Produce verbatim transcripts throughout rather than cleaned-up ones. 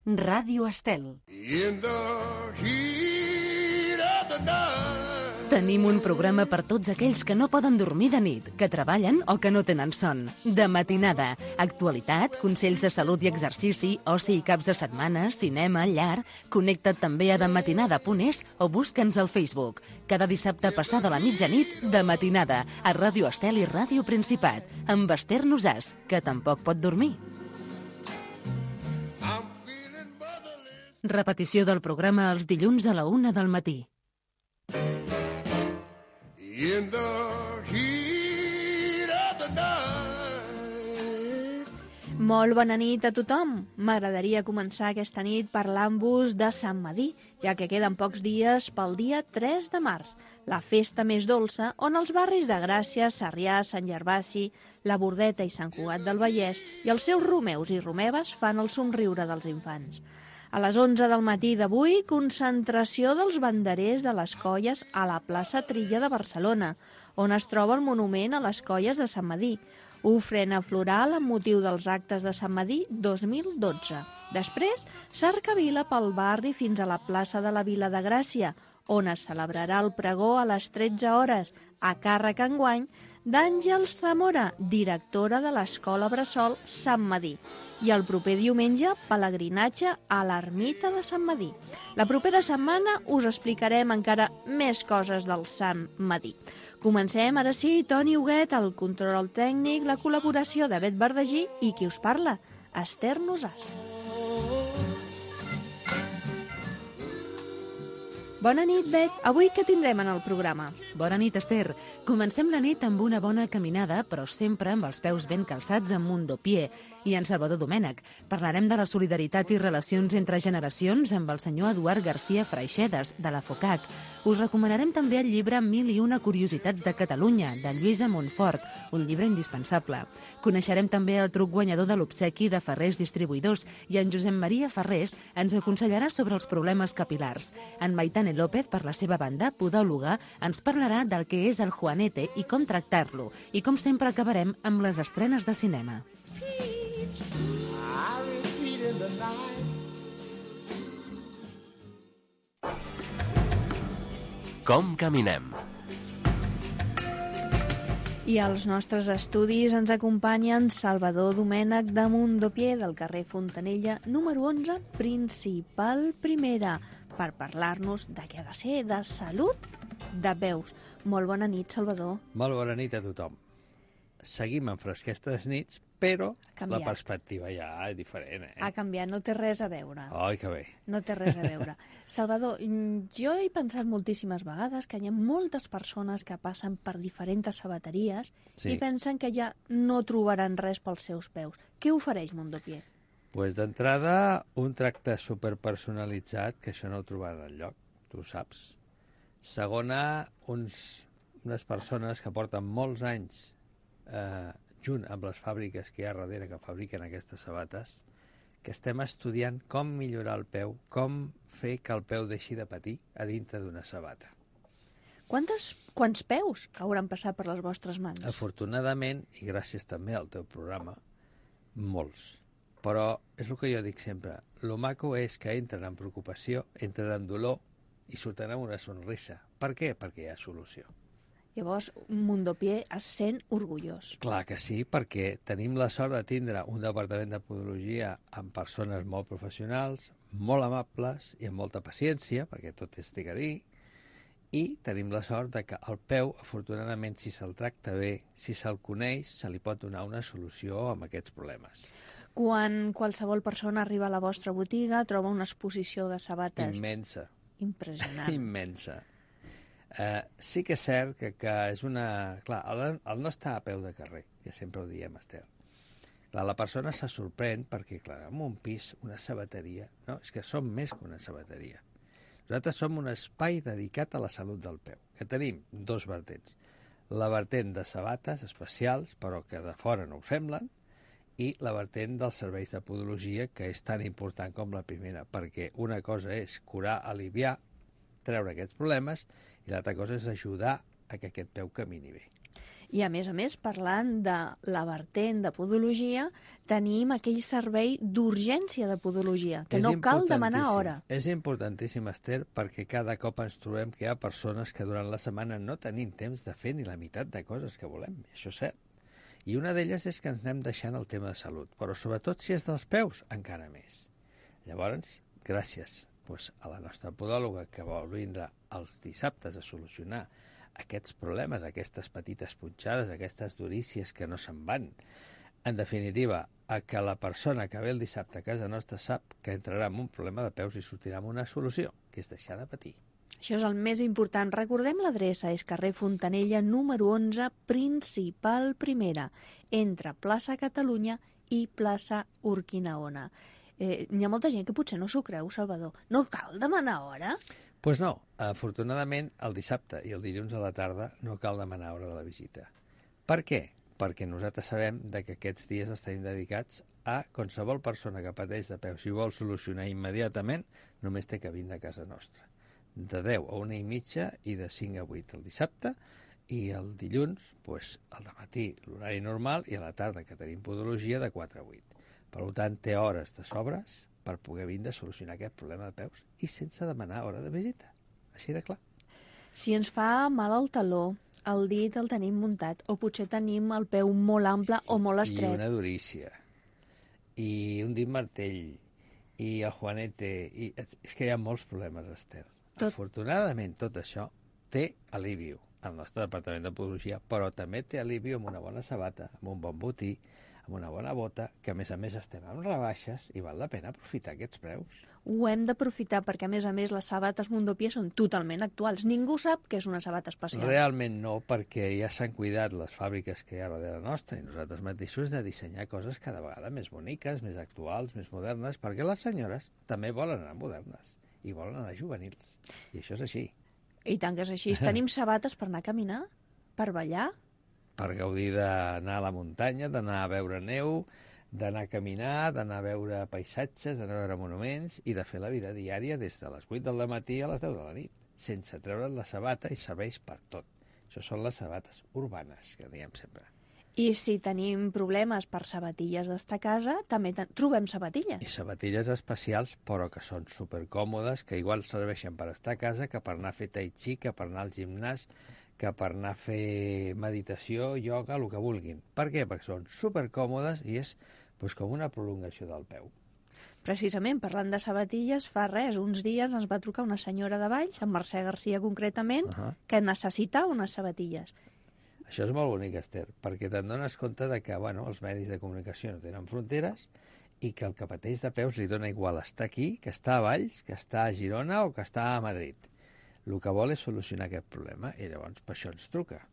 Ràdio Estel. In the heat of the night. Tenim un programa per tots aquells que no poden dormir de nit, que treballen o que no tenen son. De matinada, actualitat, consells de salut i exercici, oci i caps de setmana, cinema, llar. Connecta't també a dematinada punt es o busca'ns al Facebook. Cada dissabte passada la mitjanit, de matinada, a Ràdio Estel i Ràdio Principat, amb Esther Nosàs, que tampoc pot dormir. Repetició del programa els dilluns a la una del matí. In the heat of the night. Molt bona nit a tothom. M'agradaria començar aquesta nit parlant-vos de Sant Medir, ja que queden pocs dies pel dia tres de març, la festa més dolça on els barris de Gràcia, Sarrià, Sant Gervasi, la Bordeta i Sant Cugat del Vallès i els seus romeus i romeves fan el somriure dels infants. A les onze del matí d'avui, concentració dels banderers de les colles a la plaça Trilla de Barcelona, on es troba el monument a les colles de Sant Medir. Ofrena floral amb motiu dels actes de Sant Medir dos mil dotze. Després, cercavila pel barri fins a la plaça de la Vila de Gràcia, on es celebrarà el pregó a les tretze hores, a càrrec enguany d'Àngels Zamora, directora de l'Escola Bressol Sant Medir. I el proper diumenge, pelegrinatge a l'ermita de Sant Medir. La propera setmana us explicarem encara més coses del Sant Medir. Comencem, ara sí, Toni Huguet, el control tècnic, la col·laboració de Bet Verdagí i qui us parla, Esther Nosàs. Bona nit, Bet. Avui què tindrem en el programa? Bona nit, Esther. Comencem la nit amb una bona caminada, però sempre amb els peus ben calçats amb Mundopié i en Salvador Domènech. Parlarem de la solidaritat i relacions entre generacions amb el senyor Eduard García Freixedes, de la FOCAC. Us recomanarem també el llibre Mil i una curiositats de Catalunya, de Lluïsa Montfort, un llibre indispensable. Coneixerem també el truc guanyador de l'obsequi de Ferrers Distribuïdors i en Josep Maria Ferrés ens aconsellarà sobre els problemes capilars. En Maitane López, per la seva banda, podòloga, ens parlarà del que és el juanete i com tractar-lo. I com sempre acabarem amb les estrenes de cinema. Com caminem? I als nostres estudis ens acompanyen Salvador Domènech de Mundopié, del carrer Fontanella, número onze, principal primera, per parlar-nos de què ha de ser, de salut, de veus. Molt bona nit, Salvador. Molt bona nit a tothom. Seguim amb fresquestes nits, però la perspectiva ja és diferent, eh? Ha canviat, no té res a veure. Ai, que bé. No té res a veure. Salvador, jo he pensat moltíssimes vegades que hi ha moltes persones que passen per diferents sabateries Sí. i pensen que ja no trobaran res pels seus peus. Què ofereix Mundopié? Pues d'entrada, un tracte superpersonalitzat, que això no ho trobarà enlloc, tu ho saps. Segona, uns, unes persones que porten molts anys eh, junt amb les fàbriques que hi ha darrere que fabriquen aquestes sabates, que estem estudiant com millorar el peu, com fer que el peu deixi de patir a dintre d'una sabata. Quantes, quants peus hauran passat per les vostres mans? Afortunadament, i gràcies també al teu programa, molts. Però és el que jo dic sempre, lo maco és que entren en preocupació, entren en dolor i surten amb una sonrisa. Per què? Perquè hi ha solució. Llavors, Mundopié es sent orgullós. Clar que sí, perquè tenim la sort de tindre un departament de podologia amb persones molt professionals, molt amables i amb molta paciència, perquè tot és té a dir, i tenim la sort de que el peu, afortunadament, si se'l tracta bé, si se'l coneix, se li pot donar una solució amb aquests problemes. Quan qualsevol persona arriba a la vostra botiga, troba una exposició de sabates Immensa. impressionant. Immensa. Uh, sí que és cert que, que és una... Clar, el, el no està a peu de carrer, que sempre ho diem, Estel. Clar, la persona se sorprèn perquè, clar, en un pis, una sabateria, no? És que som més que una sabateria. Nosaltres som un espai dedicat a la salut del peu, que tenim dos vertents. La vertent de sabates especials, però que de fora no ho semblen, i la vertent dels serveis de podologia, que és tan important com la primera, perquè una cosa és curar, aliviar, treure aquests problemes, i l'altra cosa és ajudar a que aquest peu camini bé. I a més a més, parlant de la vertent de podologia, tenim aquell servei d'urgència de podologia, que És no cal demanar importantíssim. hora. És importantíssim, Esther, perquè cada cop ens trobem que hi ha persones que durant la setmana no tenim temps de fer ni la meitat de coses que volem, això és cert. I una d'elles és que ens anem deixant el tema de salut, però sobretot si és dels peus, encara més. Llavors, gràcies doncs, a la nostra podòloga que vol vindre els dissabtes a solucionar aquests problemes, aquestes petites punxades, aquestes durícies que no se'n van. En definitiva, a que la persona que ve el dissabte a casa nostra sap que entrarà en un problema de peus i sortirà amb una solució, que és deixar de patir. Això és el més important. Recordem l'adreça, és carrer Fontanella, número onze, principal primera, entre plaça Catalunya i plaça Urquinaona. Eh, hi ha molta gent que potser no s'ho creu, Salvador. No cal demanar hora? Doncs pues no, afortunadament el dissabte i el dilluns a la tarda no cal demanar hora de la visita. Per què? Perquè nosaltres sabem de que aquests dies els tenim dedicats a qualsevol persona que pateix de peus i vol solucionar immediatament, només té que vindre a casa nostra. De deu a una i mitja i de cinc a vuit el dissabte, i el dilluns, doncs, al dematí l'horari normal i a la tarda, que tenim podologia, de quatre a vuit. Per tant, té hores de sobres per poder vindre a solucionar aquest problema de peus i sense demanar hora de visita. Així de clar. Si ens fa mal al taló, el dit el tenim muntat, o potser tenim el peu molt ample o molt estret. I una durícia. I un dit martell. I el juanete. I... És que hi ha molts problemes, Esther. Tot... Afortunadament, tot això té alívio al nostre departament de podologia, però també té alívio amb una bona sabata, amb un bon botí, amb una bona bota, que a més a més estem amb rebaixes i val la pena aprofitar aquests preus. Ho hem d'aprofitar perquè, a més a més, les sabates Mundopié són totalment actuals. Ningú sap que és una sabata especial. Realment no, perquè ja s'han cuidat les fàbriques que hi ha darrere nostra i nosaltres mateixos de dissenyar coses cada vegada més boniques, més actuals, més modernes, perquè les senyores també volen anar modernes i volen anar juvenils. I això és així. I tant que és així. Tenim sabates per anar a caminar, per ballar, per gaudir d'anar a la muntanya, d'anar a veure neu, d'anar a caminar, d'anar a veure paisatges, d'anar a veure monuments i de fer la vida diària des de les vuit del matí a les deu de la nit, sense treure's la sabata i serveix per tot. Això són les sabates urbanes, que diem sempre. I si tenim problemes per sabatilles d'estar a casa, també trobem sabatilles. I sabatilles especials, però que són supercòmodes, que igual serveixen per estar a casa que per anar a fer tai chi, que per anar al gimnàs, que per anar a fer meditació, ioga, el que vulguin. Per què? Perquè són supercòmodes i és doncs, com una prolongació del peu. Precisament, parlant de sabatilles, fa res, uns dies ens va trucar una senyora de Valls, en Mercè Garcia concretament, uh -huh. que necessitava unes sabatilles. Això és molt bonic, Esther, perquè te'n dones compte de que bueno, els medis de comunicació no tenen fronteres i que el que pateix de peus li dona igual estar aquí, que estar a Valls, que estar a Girona o que estar a Madrid. El que vol és solucionar aquest problema i llavors per això ens truca.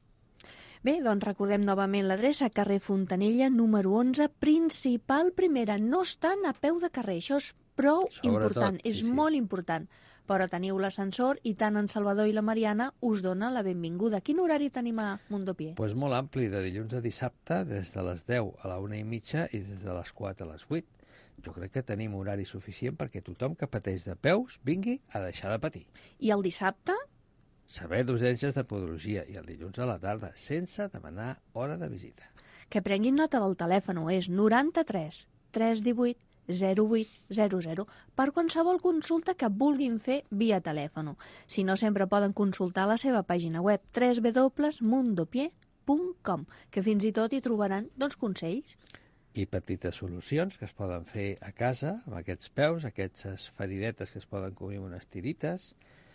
Bé, doncs recordem novament l'adreça, carrer Fontanella, número onze, principal primera. No estan a peu de carrer, això és prou Sobretot, important, és sí, sí. molt important. Però teniu l'ascensor i tant en Salvador i la Mariana us dona la benvinguda. Quin horari tenim a Mundopié? Doncs pues molt ampli, de dilluns a dissabte, des de les deu a la una i mitja i des de les quatre a les vuit. Jo crec que tenim horari suficient perquè tothom que pateix de peus vingui a deixar de patir. I el dissabte? Servei d'urgències de podologia i el dilluns a la tarda, sense demanar hora de visita. Que prenguin nota del telèfon, és noranta-tres tres divuit zero vuit zero zero per qualsevol consulta que vulguin fer via telèfon. Si no, sempre poden consultar la seva pàgina web w w w punt mundopié punt com, que fins i tot hi trobaran doncs, consells. I petites solucions que es poden fer a casa, amb aquests peus, aquestes feridetes que es poden cobrir amb unes tirites.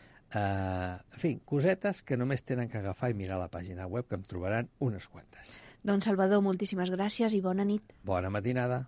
Uh, en fi, cosetes que només tenen que agafar i mirar la pàgina web, que en trobaran unes quantes. Doncs Salvador, moltíssimes gràcies i bona nit. Bona matinada.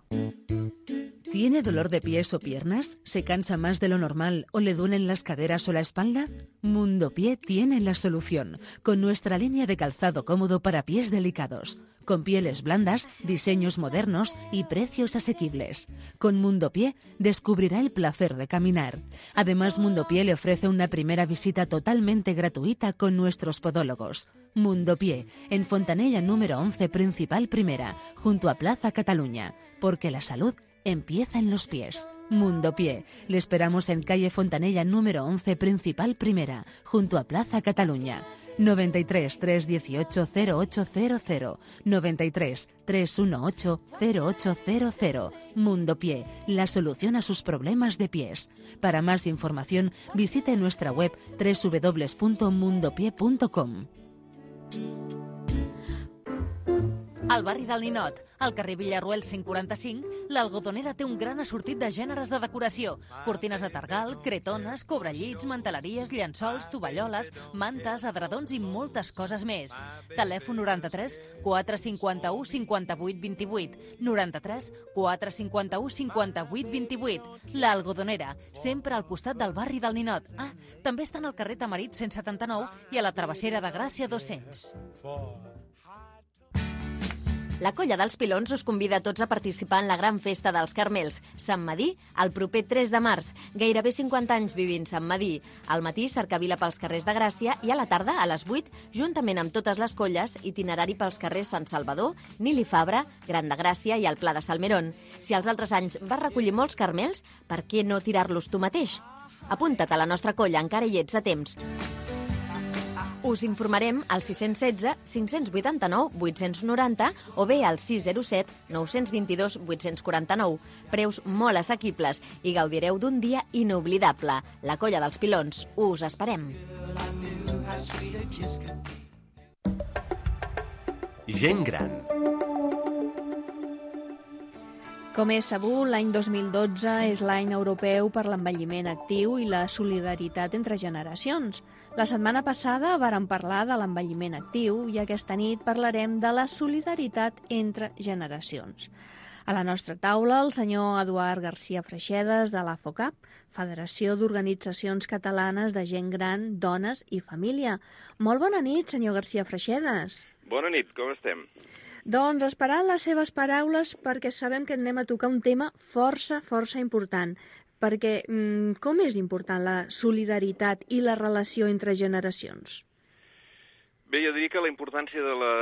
¿Tiene dolor de pies o piernas? ¿Se cansa más de lo normal o le duelen las caderas o la espalda? Mundopié tiene la solución, con nuestra línea de calzado cómodo para pies delicados, con pieles blandas, diseños modernos y precios asequibles. Con Mundopié descubrirá el placer de caminar. Además, Mundopié le ofrece una primera visita totalmente gratuita con nuestros podólogos. Mundopié, en Fontanella número once, principal primera, junto a Plaza Cataluña, porque la salud empieza en los pies. Mundo Pie. Le esperamos en calle Fontanella número once, Principal Primera, junto a Plaza Cataluña. noventa y tres, trescientos dieciocho, cero ocho cero cero, noventa y tres, trescientos dieciocho, cero ocho cero cero. Mundo Pie, la solución a sus problemas de pies. Para más información, visite nuestra web doble u doble u doble u punto mundo pie punto com. Al barri del Ninot, al carrer Villarroel cent quaranta-cinc, l'Algodonera té un gran assortit de gèneres de decoració. Cortines de targal, cretones, cobrellits, manteleries, llençols, tovalloles, mantes, adredons i moltes coses més. Telèfon noranta-tres, quatre cinquanta-u, cinquanta-vuit, vint-i-vuit. noranta-tres, quatre cinquanta-u, cinquanta-vuit, vint-i-vuit. L'Algodonera, sempre al costat del barri del Ninot. Ah, també estan al carrer Tamarit cent setanta-nou i a la Travessera de Gràcia dos-cents. La Colla dels Pilons us convida a tots a participar en la gran festa dels Carmels, Sant Madí, el proper tres de març. Gairebé cinquanta anys vivint Sant Madí. Al matí, cercavila pels carrers de Gràcia i a la tarda, a les vuit, juntament amb totes les colles, itinerari pels carrers Sant Salvador, Nili Fabra, Gran de Gràcia i el Pla de Salmerón. Si els altres anys vas recollir molts carmels, per què no tirar-los tu mateix? Apunta't a la nostra colla, encara hi ets a temps. Us informarem al sis un sis, cinc vuit nou, vuit nou zero o bé al sis zero set, nou dos dos, vuit quatre nou. Preus molt assequibles i gaudireu d'un dia inoblidable. La Colla dels Pilons. Us esperem. Gent gran. Com és sabut, l'any dos mil dotze és l'any europeu per l'envelliment actiu i la solidaritat entre generacions. La setmana passada vàrem parlar de l'envelliment actiu i aquesta nit parlarem de la solidaritat entre generacions. A la nostra taula, el senyor Eduard García Freixedes, de l'A F O C A P, Federació d'Organitzacions Catalanes de Gent Gran, Dones i Família. Molt bona nit, senyor García Freixedes. Bona nit, com estem? Doncs esperant les seves paraules perquè sabem que anem a tocar un tema força, força important. Perquè mm, com és important la solidaritat i la relació entre generacions? Bé, jo diria que la importància de la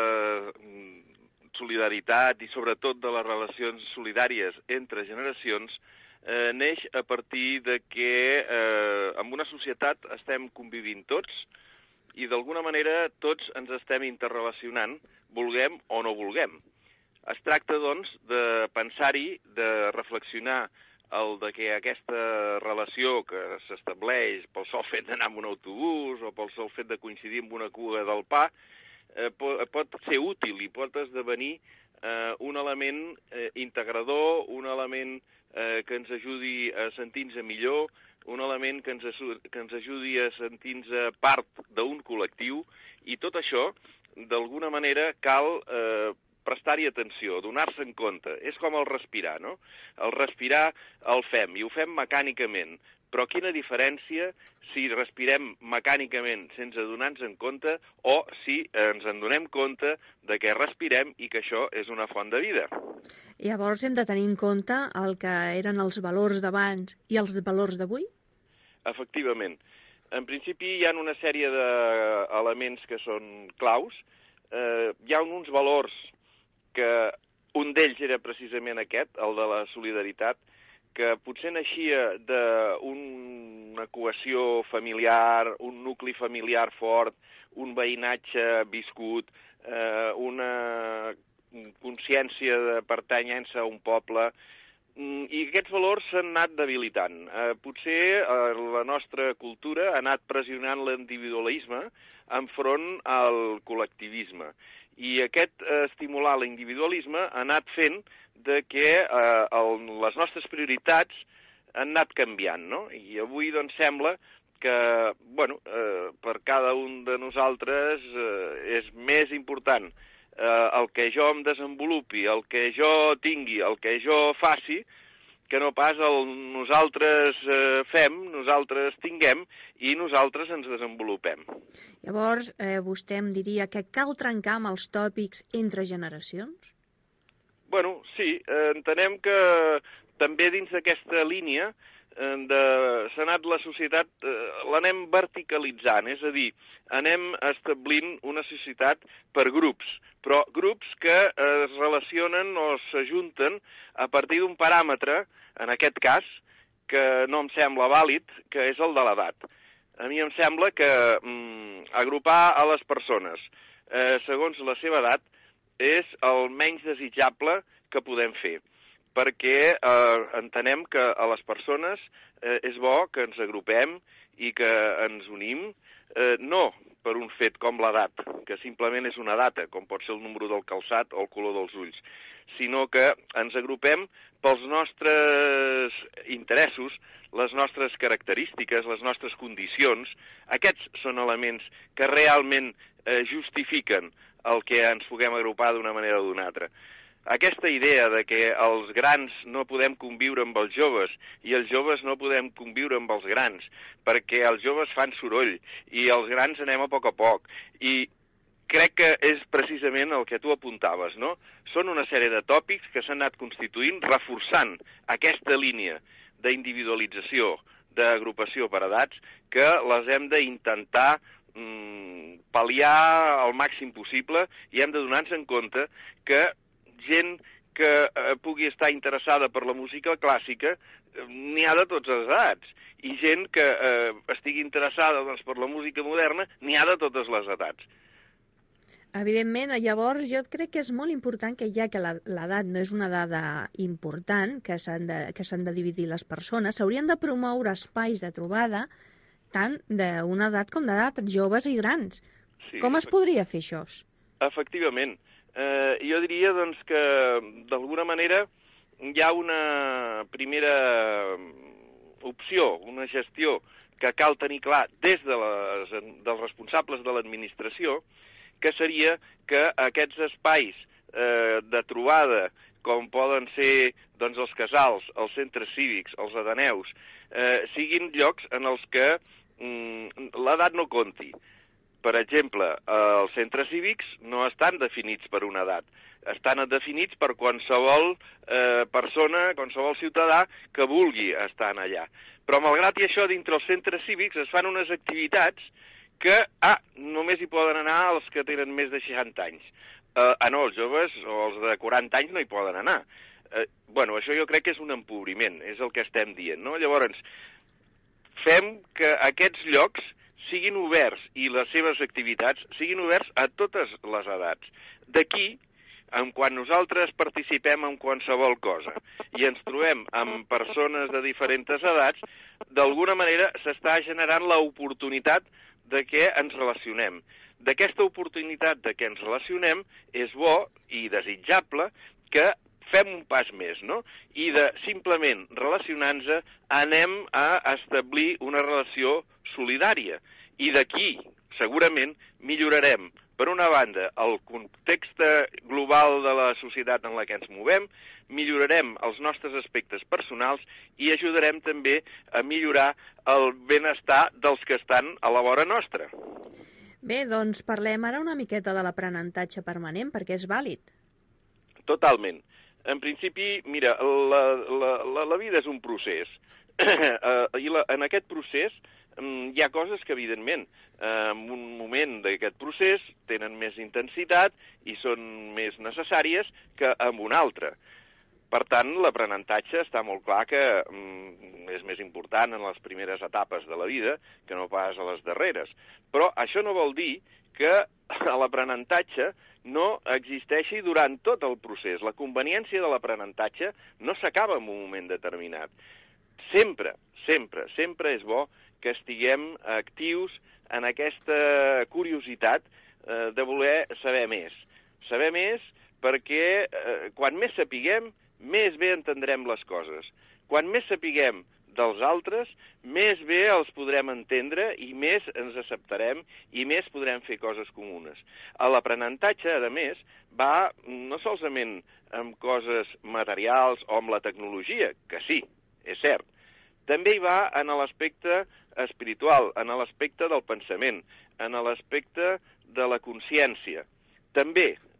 solidaritat i sobretot de les relacions solidàries entre generacions eh, neix a partir de que eh, en una societat estem convivint tots i d'alguna manera tots ens estem interrelacionant, vulguem o no vulguem. Es tracta, doncs, de pensar-hi, de reflexionar el de que aquesta relació que s'estableix pel sol fet d'anar amb un autobús o pel sol fet de coincidir amb una cua del pa eh, pot, pot ser útil i pot esdevenir eh, un element eh, integrador, un element eh, que ens ajudi a sentir-nos millor, un element que ens, que ens ajudi a sentir-nos part d'un col·lectiu, i tot això, d'alguna manera, cal eh, prestar-hi atenció, donar-se en compte. És com el respirar, no? El respirar el fem, i ho fem mecànicament. Però quina diferència si respirem mecànicament sense donar-nos en compte o si ens en donem compte de que respirem i que això és una font de vida. Llavors hem de tenir en compte el que eren els valors d'abans i els valors d'avui? Efectivament. En principi hi ha una sèrie d'elements que són claus. Eh, hi ha uns valors que un d'ells era precisament aquest, el de la solidaritat, que potser naixia d'una cohesió familiar, un nucli familiar fort, un veïnatge viscut, eh, una consciència de pertanyença a un poble, i aquests valors s'han anat debilitant. Eh, potser eh, la nostra cultura ha anat pressionant l'individualisme enfront al col·lectivisme. I aquest eh, estimular l'individualisme ha anat fent de que eh, el, les nostres prioritats han anat canviant, no? I avui doncs sembla que, bueno, eh, per cada un de nosaltres eh, és més important eh, el que jo em desenvolupi, el que jo tingui, el que jo faci, que no pas el nosaltres eh, fem, nosaltres tinguem i nosaltres ens desenvolupem. Llavors, eh, vostè em diria que cal trencar amb els tòpics entre generacions? Bueno, sí, eh, entenem que també dins d'aquesta línia eh, de, s'ha anat la societat, eh, l'anem verticalitzant, és a dir, anem establint una societat per grups, però grups que es relacionen o s'ajunten a partir d'un paràmetre, en aquest cas, que no em sembla vàlid, que és el de l'edat. A mi em sembla que mm, agrupar a les persones eh, segons la seva edat és el menys desitjable que podem fer, perquè eh, entenem que a les persones eh, és bo que ens agrupem i que ens unim, eh, no per un fet com l'edat, que simplement és una data, com pot ser el número del calçat o el color dels ulls, sinó que ens agrupem pels nostres interessos, les nostres característiques, les nostres condicions. Aquests són elements que realment eh, justifiquen el que ens puguem agrupar d'una manera o d'una altra. Aquesta idea de que els grans no podem conviure amb els joves i els joves no podem conviure amb els grans perquè els joves fan soroll i els grans anem a poc a poc. I crec que és precisament el que tu apuntaves, no? Són una sèrie de tòpics que s'han anat constituint reforçant aquesta línia d'individualització, d'agrupació per edats, que les hem d'intentar mm, pal·liar al màxim possible i hem de donar-nos en compte que gent que eh, pugui estar interessada per la música clàssica eh, n'hi ha de totes les edats, i gent que eh, estigui interessada doncs, per la música moderna n'hi ha de totes les edats. Evidentment, llavors jo crec que és molt important que ja que l'edat no és una dada important, que s'han de, que s'han de dividir les persones, s'haurien de promoure espais de trobada tant d'una edat com d'edat, joves i grans. Sí, com es podria fer això? Efectivament. Eh, jo diria doncs, que d'alguna manera hi ha una primera opció, una gestió que cal tenir clar des de les, dels responsables de l'administració, que seria que aquests espais eh, de trobada, com poden ser doncs, els casals, els centres cívics, els ateneus, eh, siguin llocs en els que mm, l'edat no compti. Per exemple, els centres cívics no estan definits per una edat, estan definits per qualsevol eh, persona, qualsevol ciutadà que vulgui estar allà. Però malgrat i això, dintre els centres cívics es fan unes activitats que, ah, només hi poden anar els que tenen més de seixanta anys. Uh, ah, no, els joves o els de quaranta anys no hi poden anar. Uh, bueno, això jo crec que és un empobriment, és el que estem dient, no? Llavors, fem que aquests llocs siguin oberts i les seves activitats siguin oberts a totes les edats. D'aquí, quan nosaltres participem en qualsevol cosa i ens trobem amb persones de diferents edats, d'alguna manera s'està generant l'oportunitat de què ens relacionem. D'aquesta oportunitat de què ens relacionem és bo i desitjable que fem un pas més, no? I de simplement relacionar-nos anem a establir una relació solidària. I d'aquí, segurament, millorarem, per una banda, el context global de la societat en la que ens movem, millorarem els nostres aspectes personals i ajudarem també a millorar el benestar dels que estan a la vora nostra. Bé, doncs parlem ara una miqueta de l'aprenentatge permanent, perquè és vàlid. Totalment. En principi, mira, la, la, la, la vida és un procés. I la, en aquest procés hi ha coses que, evidentment, en un moment d'aquest procés tenen més intensitat i són més necessàries que en un altre. Per tant, l'aprenentatge està molt clar que mm, és més important en les primeres etapes de la vida que no pas a les darreres. Però això no vol dir que l'aprenentatge no existeixi durant tot el procés. La conveniència de l'aprenentatge no s'acaba en un moment determinat. Sempre, sempre, sempre és bo que estiguem actius en aquesta curiositat eh, de voler saber més. Saber més perquè eh, quan més sapiguem, més bé entendrem les coses. Quan més sapiguem dels altres, més bé els podrem entendre i més ens acceptarem i més podrem fer coses comunes. L'aprenentatge, a més, va no solament amb coses materials o amb la tecnologia, que sí, és cert, també hi va en l'aspecte espiritual, en l'aspecte del pensament, en l'aspecte de la consciència. També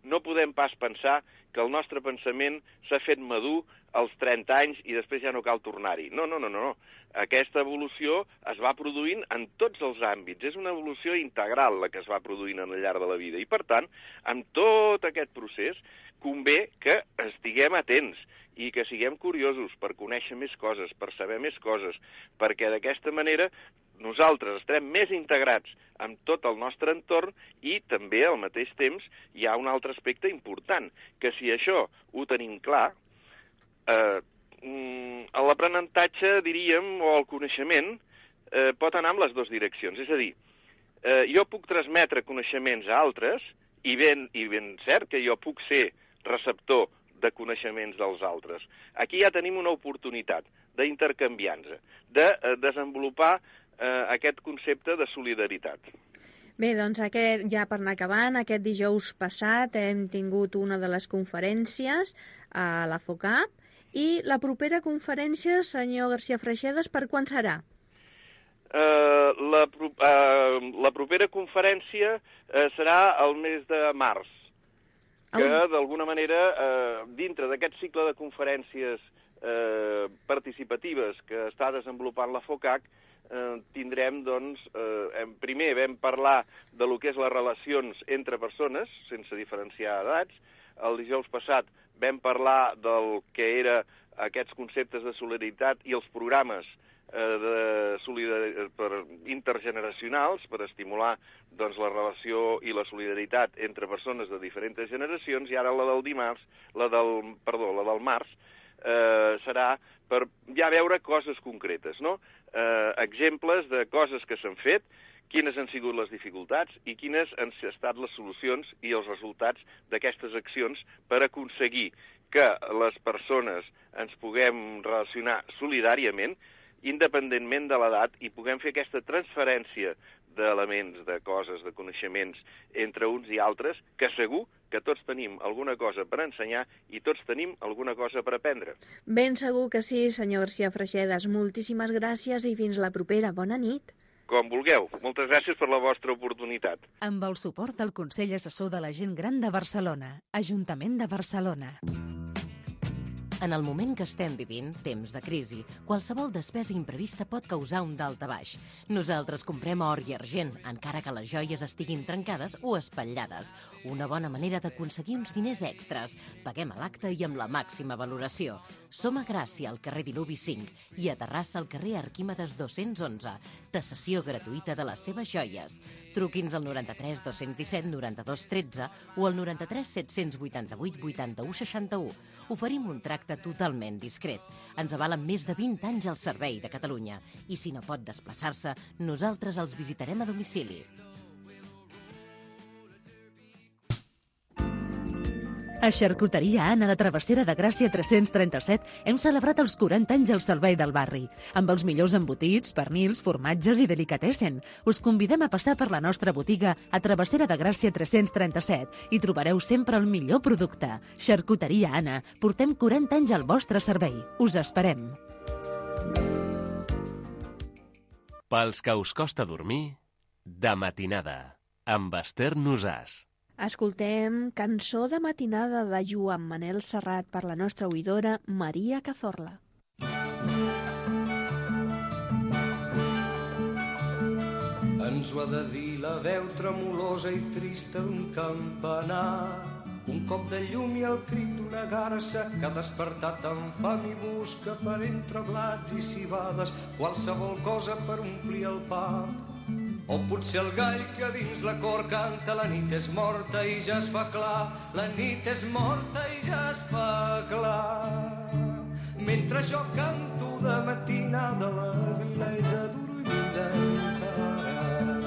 no podem pas pensar que el nostre pensament s'ha fet madur als trenta anys i després ja no cal tornar-hi. No, no, no, no. Aquesta evolució es va produint en tots els àmbits. És una evolució integral la que es va produint al llarg de la vida. I, per tant, amb tot aquest procés, convé que estiguem atents i que siguem curiosos per conèixer més coses, per saber més coses, perquè d'aquesta manera nosaltres estarem més integrats amb tot el nostre entorn i també al mateix temps hi ha un altre aspecte important, que si això ho tenim clar, eh, l'aprenentatge, diríem, o el coneixement, eh, pot anar en les dues direccions. És a dir, eh, jo puc transmetre coneixements a altres i ben, i ben cert que jo puc ser receptor de coneixements dels altres. Aquí ja tenim una oportunitat d'intercanviar-nos, de eh, desenvolupar eh, aquest concepte de solidaritat. Bé, doncs aquest, ja per anar acabant, aquest dijous passat hem tingut una de les conferències a la FOCAP i la propera conferència, senyor García Freixedas, per quan serà? Uh, la, uh, la propera conferència uh, serà el mes de març, que d'alguna manera, uh, dintre d'aquest cicle de conferències uh, participatives que està desenvolupant la FOCAC, uh, tindrem, doncs, uh, primer vam parlar de lo que és les relacions entre persones, sense diferenciar edats. El dijous passat vam parlar del que era aquests conceptes de solidaritat i els programes de solidaritat per intergeneracionals per estimular doncs, la relació i la solidaritat entre persones de diferents generacions, i ara la del dimarts, la del, perdó, la del març, eh, serà per ja veure coses concretes, no? Eh, exemples de coses que s'han fet, quines han sigut les dificultats i quines han estat les solucions i els resultats d'aquestes accions per aconseguir que les persones ens puguem relacionar solidàriament, independentment de l'edat, i puguem fer aquesta transferència d'elements, de coses, de coneixements entre uns i altres, que segur que tots tenim alguna cosa per ensenyar i tots tenim alguna cosa per aprendre. Ben segur que sí, senyor García Freixedas. Moltíssimes gràcies i fins la propera. Bona nit. Com vulgueu. Moltes gràcies per la vostra oportunitat. Amb el suport del Consell Assessor de la Gent Gran de Barcelona, Ajuntament de Barcelona. En el moment que estem vivint, temps de crisi, qualsevol despesa imprevista pot causar un dalt-a-baix. Nosaltres comprem or i argent, encara que les joies estiguin trencades o espatllades. Una bona manera d'aconseguir uns diners extras. Paguem a l'acte i amb la màxima valoració. Som a Gràcia, al carrer Diluvi cinc, i a Terrassa, al carrer Arquímedes dos-cents onze. Tasació gratuïta de les seves joies. Truqui'ns al noranta-tres dos-cents disset noranta-dos tretze o al noranta-tres set-cents vuitanta-vuit vuitanta-u seixanta-u. Oferim un tracte totalment discret. Ens avalen més de vint anys al servei de Catalunya. I si no pot desplaçar-se, nosaltres els visitarem a domicili. A Xarcuteria Anna de Travessera de Gràcia tres-cents trenta-set hem celebrat els quaranta anys al servei del barri, amb els millors embotits, pernils, formatges i delicatessen. Us convidem a passar per la nostra botiga a Travessera de Gràcia tres-cents trenta-set i trobareu sempre el millor producte. Xarcuteria Anna, portem quaranta anys al vostre servei. Us esperem. Pels que us costa dormir, de matinada, amb Esther Nosàs. Escoltem Cançó de matinada de Joan Manel Serrat per la nostra oïdora Maria Cazorla. Ens ho ha de dir la veu tremolosa i trista d'un campanar, un cop de llum i el crit d'una garça que ha despertat amb fam i busca per entre blats i cibades qualsevol cosa per omplir el pap. O potser el gall que dins la cor canta la nit és morta i ja es fa clar, la nit és morta i ja es fa clar. Mentre jo canto de matinada la vila és adormida encara.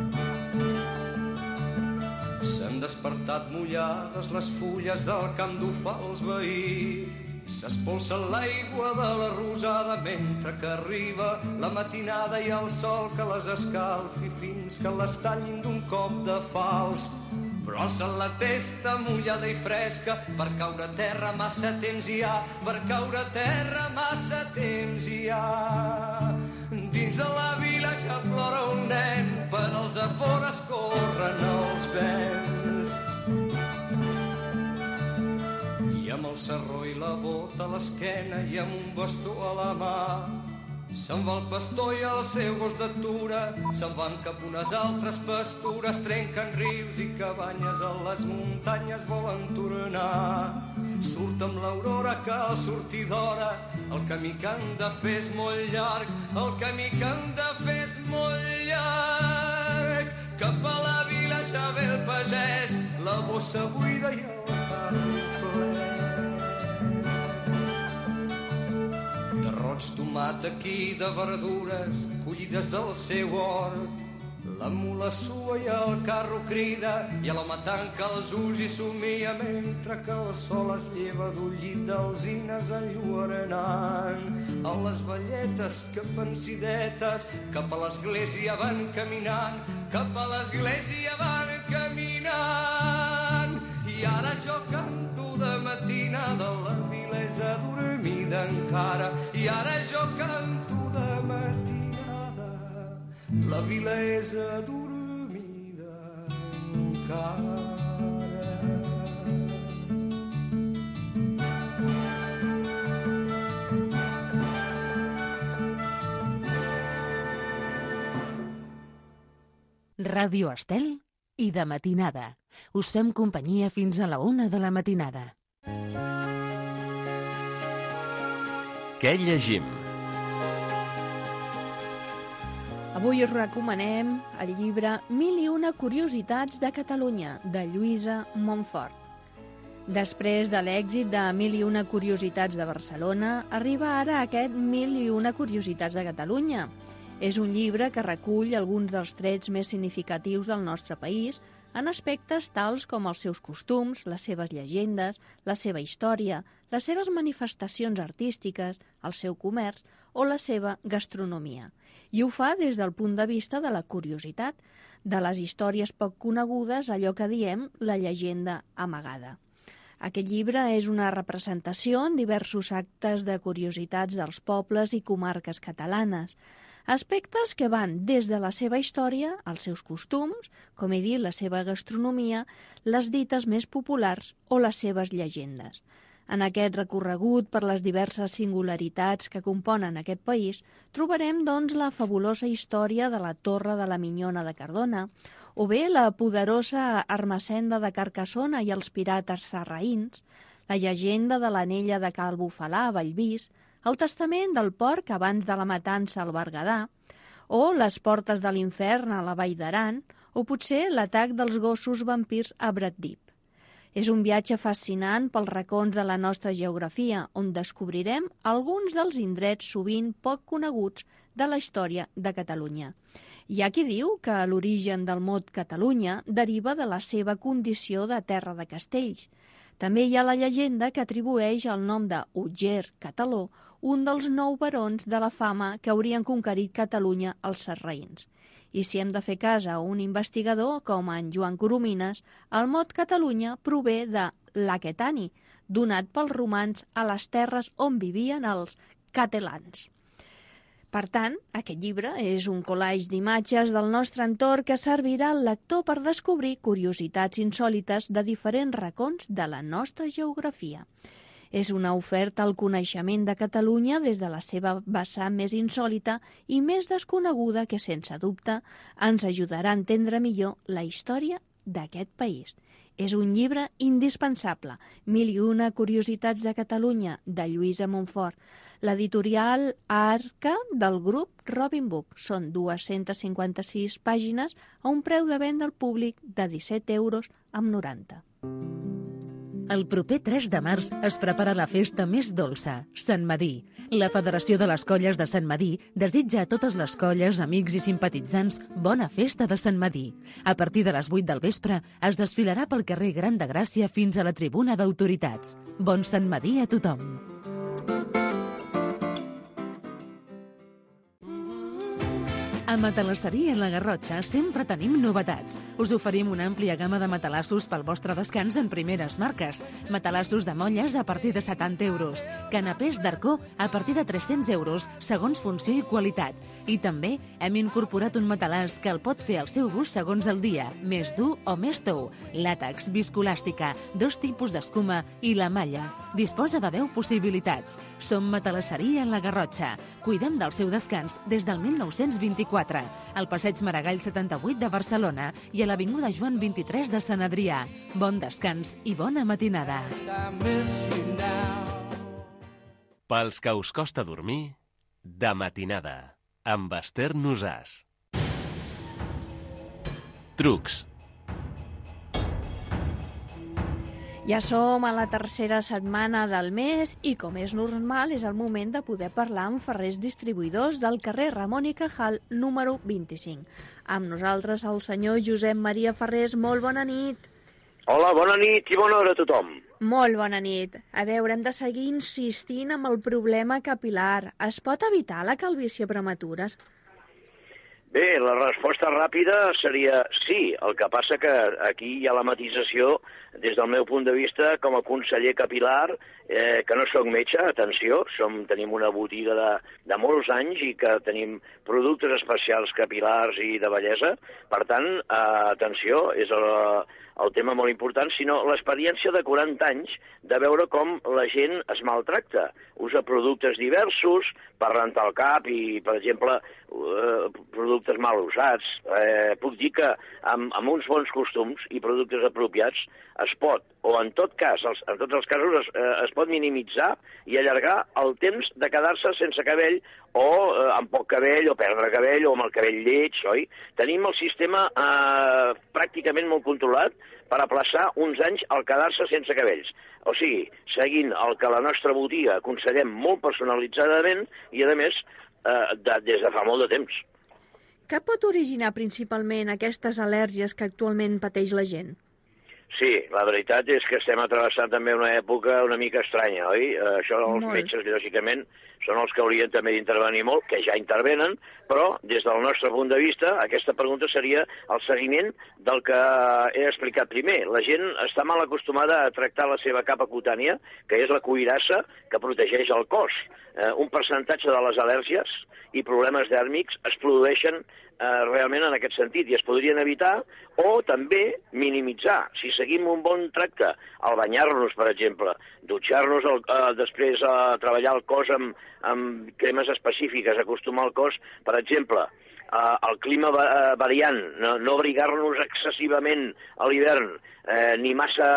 S'han despertat mullades les fulles del camp d'ofar els veïns. S'espolsa l'aigua de la rosada mentre que arriba la matinada i el sol que les escalfi fins que les tallin d'un cop de fals. Però alçant la testa mullada i fresca per caure a terra massa temps hi ha, per caure a terra massa temps hi ha. Dins de la vila ja plora un nen, per als afores corren els vents. amb el sarró i la bota a l'esquena i amb un bastó a la mà. Se'n va el pastor i el seu gos d'atura, se'n van cap unes altres pastures, trenquen rius i cabanyes a les muntanyes volen tornar. Surt amb l'aurora, cal sortir d'hora, el camí que han de fer és molt llarg, el camí que han de fer és molt llarg. Cap a la vila ja ve el pagès, la bossa buida i el carro ple. Roig, tomat aquí de verdures collides del seu hort. La mula sua i el carro crida i l'home tanca els ulls i somia mentre que el sol es lleva d'un llit d'alzines enlluernant. A les velletes que pensidetes cap a l'església van caminant, cap a l'església van caminant. I ara jo canto de matinada, la vila és adormida encara. I ara jo canto de matinada, la vila és adormida encara. Ràdio Estel i de matinada. Us fem companyia fins a la una de la matinada. Què llegim? Avui us recomanem el llibre Mil i una curiositats de Catalunya, de Lluïsa Montfort. Després de l'èxit de Mil i una curiositats de Barcelona, arriba ara aquest Mil i una curiositats de Catalunya. És un llibre que recull alguns dels trets més significatius del nostre país en aspectes tals com els seus costums, les seves llegendes, la seva història, les seves manifestacions artístiques, el seu comerç o la seva gastronomia. I ho fa des del punt de vista de la curiositat, de les històries poc conegudes, allò que diem la llegenda amagada. Aquest llibre és una representació en diversos actes de curiositats dels pobles i comarques catalanes, aspectes que van des de la seva història, els seus costums, com he dit, la seva gastronomia, les dites més populars o les seves llegendes. En aquest recorregut per les diverses singularitats que componen aquest país, trobarem, doncs, la fabulosa història de la Torre de la Minyona de Cardona, o bé la poderosa Ermessenda de Carcassona i els pirates sarraïns, la llegenda de l'anella de Cal Bufalà a Bellvís, el testament del porc abans de la matança al Berguedà, o les portes de l'infern a la Vall d'Aran, o potser l'atac dels gossos vampirs a Pratdip. És un viatge fascinant pels racons de la nostra geografia, on descobrirem alguns dels indrets sovint poc coneguts de la història de Catalunya. Hi ha qui diu que l'origen del mot Catalunya deriva de la seva condició de terra de castells. També hi ha la llegenda que atribueix el nom de Utger Cataló, un dels nou barons de la fama que haurien conquerit Catalunya als sarraïns. I si hem de fer cas a un investigador com en Joan Coromines, el mot Catalunya prové de l'Aquetani, donat pels romans a les terres on vivien els catalans. Per tant, aquest llibre és un collage d'imatges del nostre entorn que servirà al lector per descobrir curiositats insòlites de diferents racons de la nostra geografia. És una oferta al coneixement de Catalunya des de la seva vessant més insòlita i més desconeguda que, sense dubte, ens ajudarà a entendre millor la història d'aquest país. És un llibre indispensable, Mil i una curiositats de Catalunya, de Lluïsa Montfort, l'editorial Arca del grup Robin Book. Són dues-centes cinquanta-sis pàgines a un preu de venda al públic de disset euros amb noranta. El proper tres de març es prepara la festa més dolça, Sant Medir. La Federació de les Colles de Sant Medir desitja a totes les colles, amics i simpatitzants bona festa de Sant Medir. A partir de les vuit del vespre es desfilarà pel carrer Gran de Gràcia fins a la tribuna d'autoritats. Bon Sant Medir a tothom! A Matalasseria La Garrotxa sempre tenim novetats. Us oferim una àmplia gamma de matalassos pel vostre descans en primeres marques. Matalassos de molles a partir de setanta euros. Canapés d'arcó a partir de tres-cents euros, segons funció i qualitat. I també hem incorporat un matalàs que el pot fer al seu gust segons el dia, més dur o més tou. Làtex, viscolàstica, dos tipus d'escuma i la malla. Disposa de deu possibilitats. Som Matalasseria La Garrotxa. Cuidem del seu descans des del mil nou-cents vint-i-quatre, al passeig Maragall setanta-vuit de Barcelona i a l'avinguda Joan vint-i-tres de Sant Adrià. Bon descans i bona matinada. Pels que us costa dormir, de matinada, amb Esther Nosàs. Trucs. Ja som a la tercera setmana del mes i, com és normal, és el moment de poder parlar amb ferrers distribuïdors del carrer Ramon i Cajal, número vint-i-cinc. Amb nosaltres el senyor Josep Maria Ferrés. Molt bona nit. Hola, bona nit i bona hora a tothom. Molt bona nit. A veure, hem de seguir insistint amb el problema capilar. Es pot evitar la calvície prematura? Bé, la resposta ràpida seria sí. El que passa que aquí hi ha la matisació, des del meu punt de vista, com a conseller capilar, eh, que no soc metge, atenció, som, tenim una botiga de, de molts anys i que tenim productes especials capilars i de bellesa. Per tant, eh, atenció, és el, el tema molt important, sinó l'experiència de quaranta anys de veure com la gent es maltracta. Usa productes diversos per rentar el cap i, per exemple, eh, productes mal usats. Eh, puc dir que amb, amb uns bons costums i productes apropiats es pot, o en tot cas, els, en tots els casos, es, eh, es pot minimitzar i allargar el temps de quedar-se sense cabell o eh, amb poc cabell, o perdre cabell, o amb el cabell lleig, oi? Tenim el sistema eh, pràcticament molt controlat per aplaçar uns anys al quedar-se sense cabells. O sigui, seguint el que la nostra botiga aconsellem molt personalitzadament i, a més, eh, de, des de fa molt de temps. Què pot originar principalment aquestes al·lèrgies que actualment pateix la gent? Sí, la veritat és que estem atravessant també una època una mica estranya, oi? Eh, això els molt. metges, lògicament, són els que haurien també d'intervenir molt, que ja intervenen, però des del nostre punt de vista aquesta pregunta seria el seguiment del que he explicat primer. La gent està mal acostumada a tractar la seva capa cutània, que és la cuirassa que protegeix el cos. Eh, un percentatge de les al·lèrgies i problemes dèrmics es produeixen eh, realment en aquest sentit i es podrien evitar o també minimitzar. Si seguim un bon tracte al banyar-nos, per exemple, dutxar-nos el, eh, després a treballar el cos amb, amb cremes específiques, acostumar el cos, per exemple, eh, el clima va, eh, variant, no, no abrigar-nos excessivament a l'hivern, eh, ni massa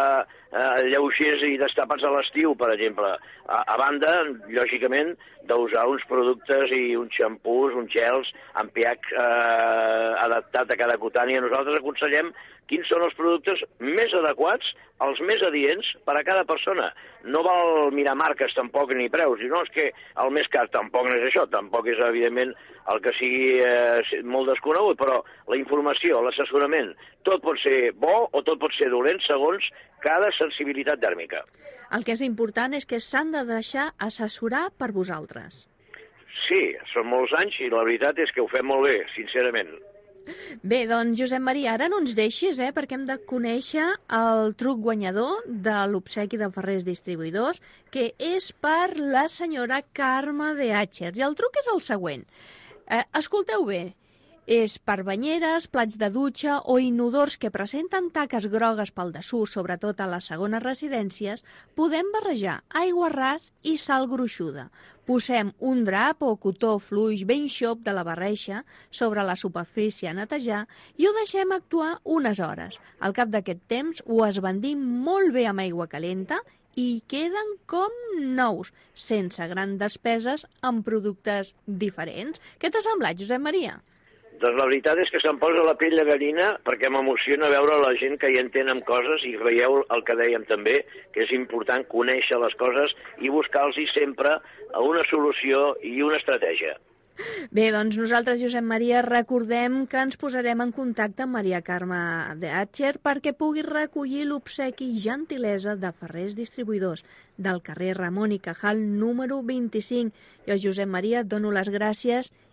eh, lleugers i destapats a l'estiu, per exemple. A, a banda, lògicament, d'usar uns productes i uns xampús, uns gels amb pH eh, adaptat a cada cutània. Nosaltres aconsellem quins són els productes més adequats, els més adients per a cada persona. No val mirar marques tampoc ni preus, i no és que el més car tampoc no és això, tampoc és evidentment el que sigui eh, molt desconegut, però la informació, l'assessorament, tot pot ser bo o tot pot ser dolent segons cada sensibilitat dèrmica. El que és important és que s'han de deixar assessorar per vosaltres. Sí, són molts anys i la veritat és que ho fem molt bé, sincerament. Bé, doncs, Josep Maria, ara no ens deixis, eh, perquè hem de conèixer el truc guanyador de l'obsequi de Ferrers Distribuïdors, que és per la senyora Carme de Atxer. I el truc és el següent. Eh, escolteu bé. És per banyeres, plats de dutxa o inodors que presenten taques grogues pel dessús, sobretot a les segones residències, podem barrejar aigua ras i sal gruixuda. Posem un drap o cotó fluix ben xop de la barreja sobre la superfície a netejar i ho deixem actuar unes hores. Al cap d'aquest temps ho esbandim molt bé amb aigua calenta i queden com nous, sense grans despeses en productes diferents. Què t'ha semblat, Josep Maria? Doncs la veritat és que se'm posa la pell de gallina perquè m'emociona veure la gent que hi entén amb coses i veieu el que dèiem també, que és important conèixer les coses i buscar-los sempre una solució i una estratègia. Bé, doncs nosaltres, Josep Maria, recordem que ens posarem en contacte amb Maria Carme de Atxer perquè pugui recollir l'obsequi gentilesa de Ferrers Distribuïdors del carrer Ramon i Cajal número vint-i-cinc. Jo, Josep Maria, et dono les gràcies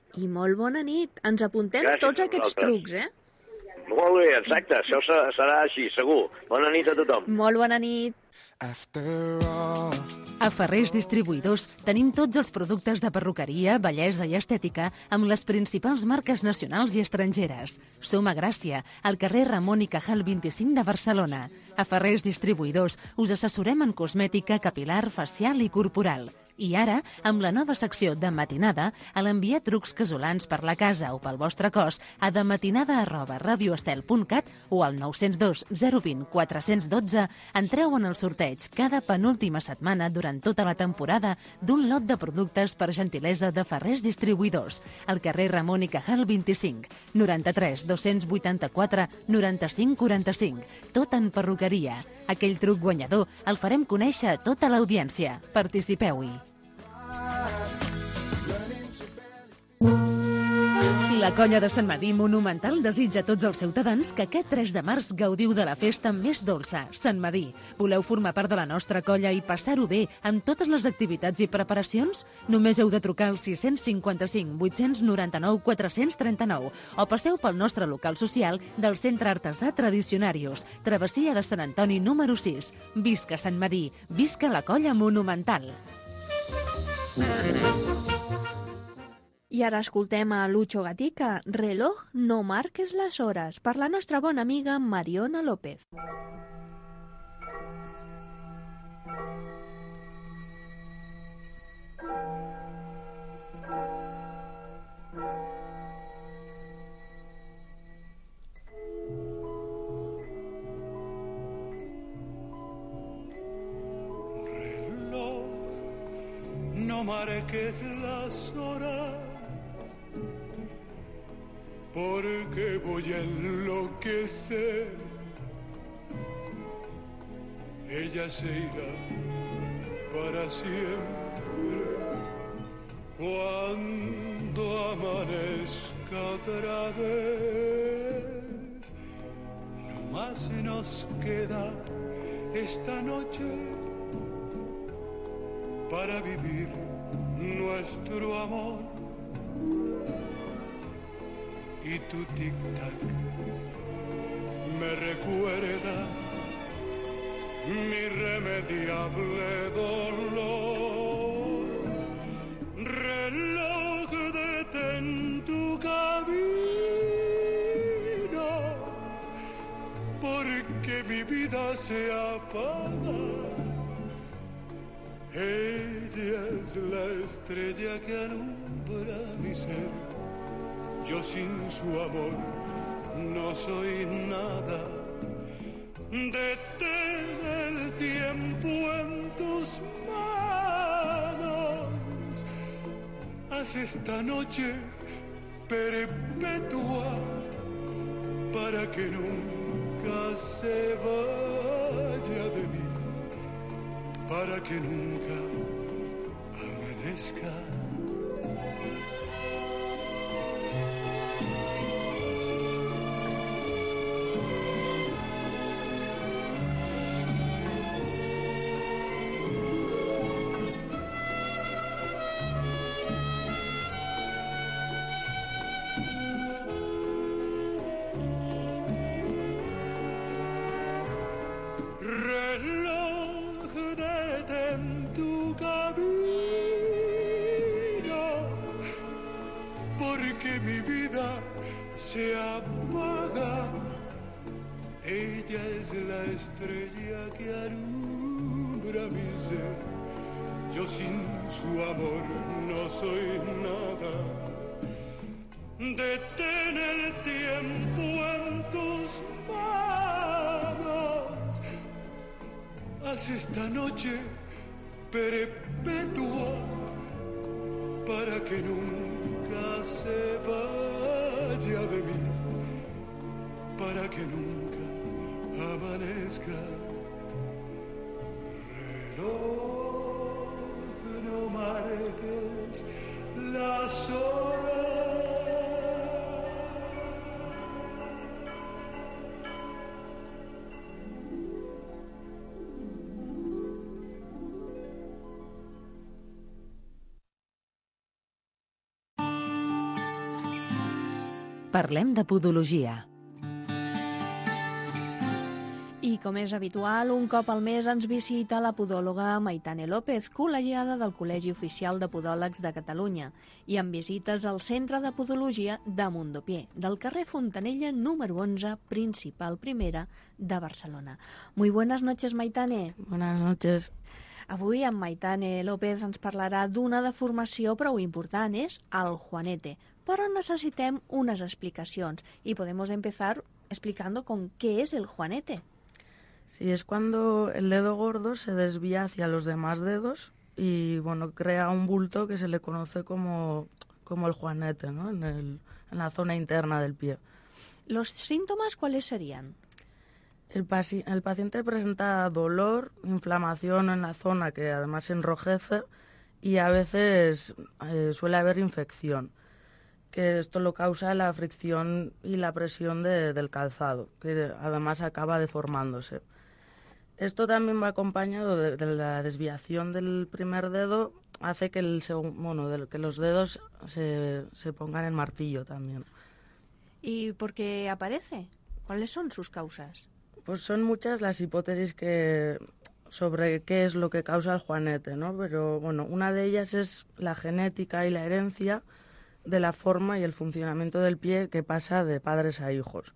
I molt bona nit. Ens apuntem Gràcies tots a aquests vosaltres. trucs, eh? Molt bé, exacte, això se- serà així, segur. Bona nit a tothom. Molt bona nit. After all, A Ferrers Distribuïdors tenim tots els productes de perruqueria, bellesa i estètica amb les principals marques nacionals i estrangeres. Som a Gràcia, al carrer Ramon i Cajal vint-i-cinc de Barcelona. A Ferrers Distribuïdors us assessorem en cosmètica capilar, facial i corporal. I ara, amb la nova secció de matinada, a l'enviar trucs casolans per la casa o pel vostre cos a dematinada arroba radioestel punt cat o al nou zero dos zero dos zero quatre un dos entreu en el sorteig cada penúltima setmana durant tota la temporada d'un lot de productes per gentilesa de Ferrers Distribuïdors al carrer Ramon i Cajal vint-i-cinc, noranta-tres dos-cents vuitanta-quatre noranta-cinc quaranta-cinc. Tot en perruqueria. Aquell truc guanyador el farem conèixer a tota l'audiència. Participeu-hi. La colla de Sant Medir Monumental desitja a tots els ciutadans que aquest tres de març gaudiu de la festa més dolça, Sant Medir. Voleu formar part de la nostra colla i passar-ho bé amb totes les activitats i preparacions? Només heu de trucar al sis cinquanta-cinc vuit noranta-nou quatre cents trenta-nou o passeu pel nostre local social del Centre Artesà Tradicionarius, travessia de Sant Antoni número sis. Visca Sant Medir, visca la colla monumental. I ara escoltem a Lucho Gatica, Reloj, no marques les hores, per la nostra bona amiga Mariona López. Reloj, no marques las horas, porque voy a enloquecer. Ella se irá para siempre cuando amanezca otra vez. No más nos queda esta noche para vivir nuestro amor. Y tu tic-tac me recuerda mi irremediable dolor. Reloj, detén tu camino, porque mi vida se apaga. Ella es la estrella que alumbra mi ser. Yo sin su amor no soy nada. Detén el tiempo en tus manos. Haz esta noche perpetua para que nunca se vaya de mí, para que nunca amanezca. Reloj, detén tu camino, porque mi vida se apaga. Ella es la estrella que alumbra mi ser. Yo sin su amor no soy nada. Detén el tiempo en tus manos. Haz esta noche perpetua para que nunca se vaya de mí, para que nunca amanezca. Reloj, no marques las horas. Parlem de podologia. I, com és habitual, un cop al mes ens visita la podòloga Maitane López, col·legiada del Col·legi Oficial de Podòlegs de Catalunya, i amb visites al Centre de Podologia de Mundopié, del carrer Fontanella número onze, principal primera de Barcelona. Muy buenas noches, Maitane. Buenas noches. Avui amb Maitane López ens parlarà d'una deformació prou important, és el juanete, però necessitem unes explicacions i podemos empezar explicando con qué es el juanete. Sí, es cuando el dedo gordo se desvía hacia los demás dedos y, bueno, crea un bulto que se le conoce como, como el juanete, ¿no? En, el, en la zona interna del pie. ¿Los síntomas cuáles serían? El, paci- el paciente presenta dolor, inflamación en la zona que además se enrojece y a veces eh, suele haber infección, que esto lo causa la fricción y la presión de, del calzado, que además acaba deformándose. Esto también va acompañado de, de la desviación del primer dedo, hace que, el segun, bueno, de, que los dedos se, se pongan en martillo también. ¿Y por qué aparece? ¿Cuáles son sus causas? Pues son muchas las hipótesis que sobre qué es lo que causa el juanete, ¿no? Pero bueno, una de ellas es la genética y la herencia de la forma y el funcionamiento del pie que pasa de padres a hijos.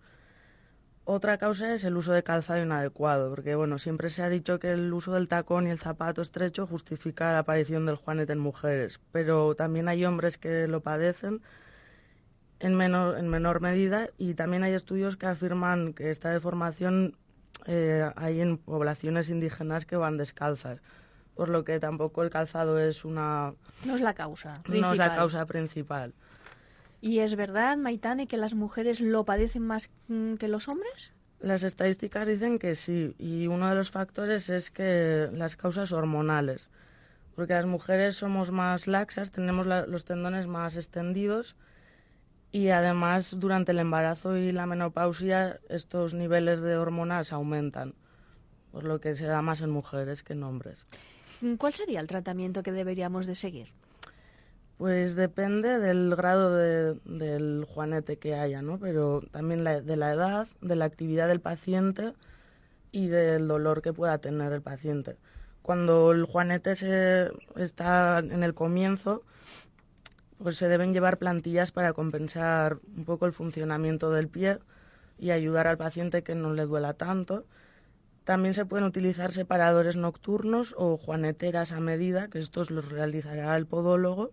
Otra causa es el uso de calzado inadecuado, porque bueno, siempre se ha dicho que el uso del tacón y el zapato estrecho justifica la aparición del juanete en mujeres, pero también hay hombres que lo padecen en menor, en menor medida, y también hay estudios que afirman que esta deformación eh, hay en poblaciones indígenas que van descalzas, por lo que tampoco el calzado es una... No es la causa principal. No es la causa principal. ¿Y es verdad, Maitane, que las mujeres lo padecen más que los hombres? Las estadísticas dicen que sí, y uno de los factores es que las causas hormonales, porque las mujeres somos más laxas, tenemos la, los tendones más extendidos, y además durante el embarazo y la menopausia estos niveles de hormonas aumentan, por lo que se da más en mujeres que en hombres. ¿Cuál sería el tratamiento que deberíamos de seguir? Pues depende del grado de, del juanete que haya, ¿no? Pero también la, de la edad, de la actividad del paciente y del dolor que pueda tener el paciente. Cuando el juanete se, está en el comienzo, pues se deben llevar plantillas para compensar un poco el funcionamiento del pie y ayudar al paciente que no le duela tanto. También se pueden utilizar separadores nocturnos o juaneteras a medida, que estos los realizará el podólogo,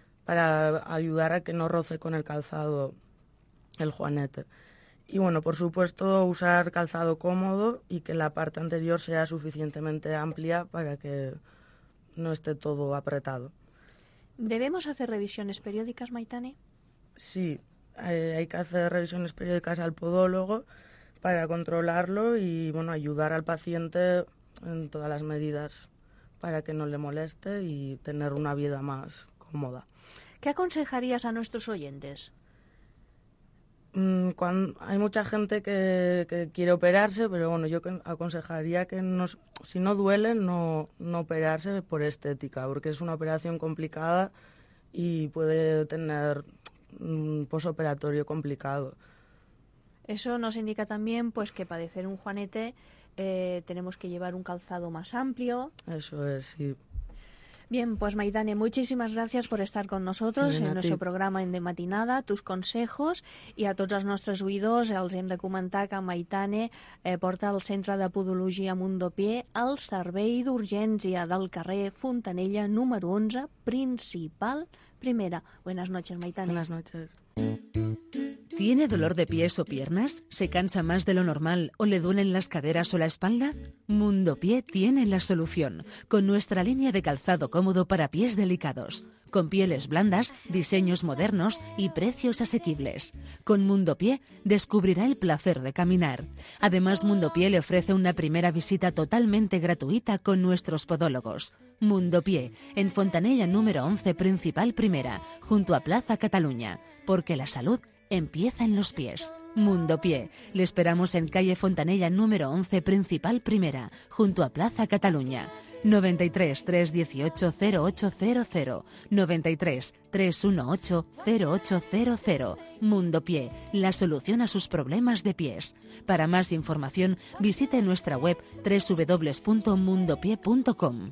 para ayudar a que no roce con el calzado el juanete. Y bueno, por supuesto, usar calzado cómodo y que la parte anterior sea suficientemente amplia para que no esté todo apretado. ¿Debemos hacer revisiones periódicas, Maitane? Sí, hay, hay que hacer revisiones periódicas al podólogo para controlarlo y bueno, ayudar al paciente en todas las medidas para que no le moleste y tener una vida más cómoda. ¿Qué aconsejarías a nuestros oyentes? Mm, cuando, hay mucha gente que, que quiere operarse, pero bueno, yo aconsejaría que no, si no duele, no, no operarse por estética, porque es una operación complicada y puede tener un posoperatorio complicado. Eso nos indica también pues que padecer un juanete eh, tenemos que llevar un calzado más amplio. Eso es, sí. Bien, pues Maitane, muchísimas gracias por estar con nosotros Bien, en a nuestro ti. programa en De Matinada, tus consejos, i a tots els nostres oïdors els hem de comentar que Maitane eh, porta al Centre de Podologia Mundopié el servei d'urgència del carrer Fontanella número onze, principal primera. Buenas noches, Maitane. Buenas noches. ¿Tiene dolor de pies o piernas? ¿Se cansa más de lo normal o le duelen las caderas o la espalda? Mundopié tiene la solución, con nuestra línea de calzado cómodo para pies delicados, con pieles blandas, diseños modernos y precios asequibles. Con Mundopié descubrirá el placer de caminar. Además, Mundopié le ofrece una primera visita totalmente gratuita con nuestros podólogos. Mundopié, en Fontanella número once, principal primera, junto a Plaza Cataluña, porque la salud empieza en los pies. Mundopié. Le esperamos en calle Fontanella número once, principal primera, junto a Plaza Cataluña. noventa y tres, tres dieciocho, cero ocho cero cero, noventa y tres, tres dieciocho, cero ocho cero cero. Mundo Pie, la solución a sus problemas de pies. Para más información, visite nuestra web doble u doble u doble u punto mundo pie punto com.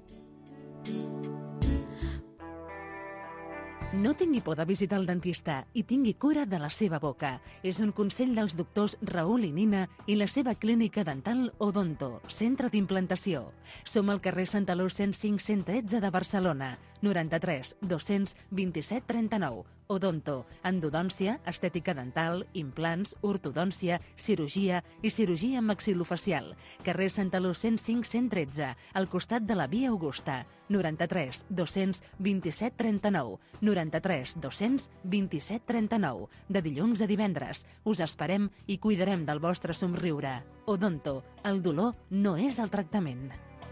No tingui por de visitar el dentista i tingui cura de la seva boca. És un consell dels doctors Raül i Nina i la seva clínica dental Odonto, centre d'implantació. Som al carrer Santaló cent cinc cent tretze de Barcelona, noranta-tres dos-cents vint-i-set trenta-nou. Odonto, endodòncia, estètica dental, implants, ortodòncia, cirurgia i cirurgia maxilofacial. Carrer Santaló cent cinc cent tretze, al costat de la Via Augusta. noranta-tres dos-cents vint-i-set trenta-nou. noranta-tres dos-cents vint-i-set trenta-nou. De dilluns a divendres. Us esperem i cuidarem del vostre somriure. Odonto, el dolor no és el tractament.